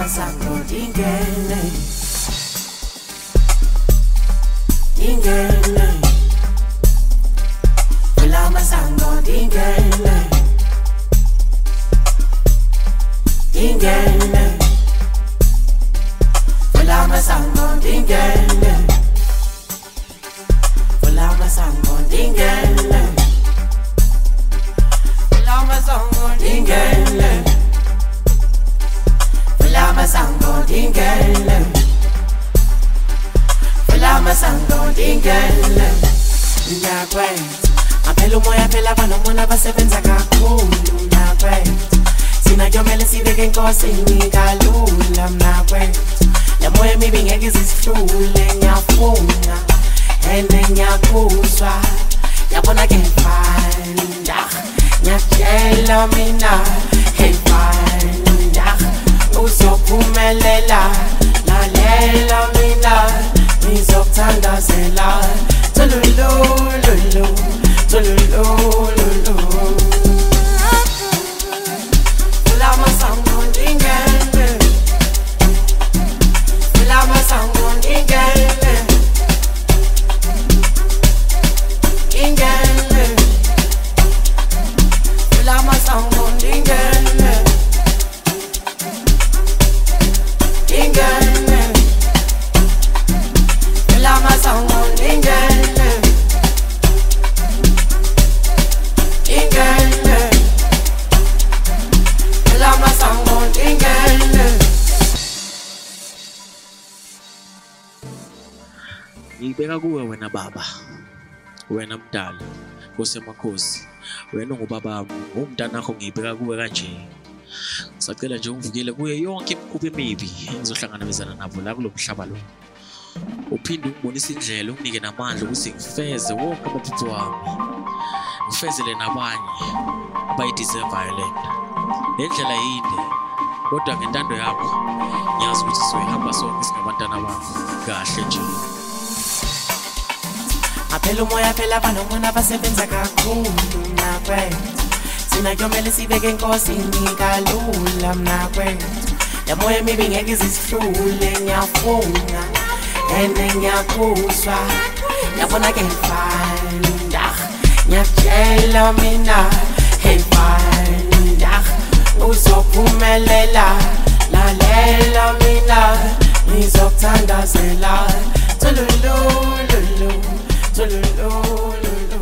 masango dingene dingene vula masango dingene dingene vula masango dingene vula masango dingene vula masango dingene vula masango dingene vula masango dingene nakwethu aphela umoya phela abanomona basebenza kakhulu nakwethu sina kuyomele sibeke enkosini kalula mnakwethu le moya emibi ngeke izisihlule ngiyafunga ene ngiyakuzwa yabona ke fanda ngiyakutshela mina hey fanda uzophumelela lalela mina ngizokuthandazela tululululu tululululu vula masango dingene vula masango dingene dingene vula masango dingene dingene vula masango dingene dingene vula masango dingene. Ngibeka kuwe wena baba, wena mdala, kosemakhosi, wena ngubaba umntanakho ngibeka kuwe kanje. Ngisacela nje ungivukele kuye yonke imikhuba emibi engizohlangabezana nabo la kulomhlaba lo. Uphinde ungibonise indlela unginike namandla ukuthi ngifeze wonke amaphupho wami. Ngifezele nabanye abayideserve le nto. Le ndlela yinde kodwa ngentando yakho ngiyazi ukuthi sizohamba sonke singabantwana bakho kahle nje. Aphela umoya phela abanomona basebenza kakhulu mnakwethu sina kuyomele sibeke enkosini kalula mnakwethu le moya emibi ngeke izisihlule ngiyafunga ene ngiyakuzwa yabona ke fanda ngiyakutshela mina hey fanda uzophumelela lalela mina ngizokuthandazela tululululu tululululu